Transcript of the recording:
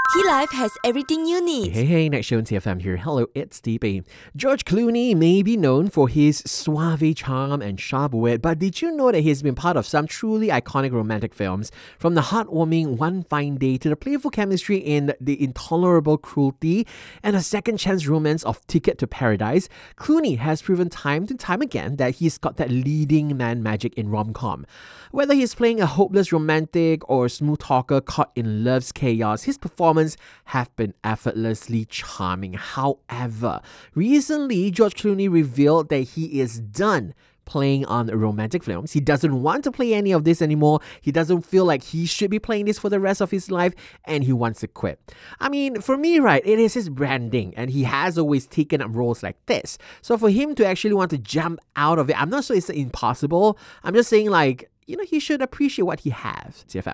T-Life has everything you need. Hey, Next Show on TFM here. Hello, it's DB. George Clooney may be known for his suave charm and sharp wit, but did you know that he's been part of some truly iconic romantic films? From the heartwarming One Fine Day to the playful chemistry in The Intolerable Cruelty and a second chance romance of Ticket to Paradise, Clooney has proven time and time again that he's got that leading man magic in rom-com. Whether he's playing a hopeless romantic or smooth talker caught in love's chaos, his performance have been effortlessly charming. However, recently George Clooney revealed that he is done playing on romantic films. He doesn't want to play any of this anymore. He doesn't feel like he should be playing this for the rest of his life, and he wants to quit. I mean, for me, right, it is his branding, and he has always taken up roles like this. So for him to actually want to jump out of it, I'm not sure it's impossible. I'm just saying, like, he should appreciate what he has. TFM.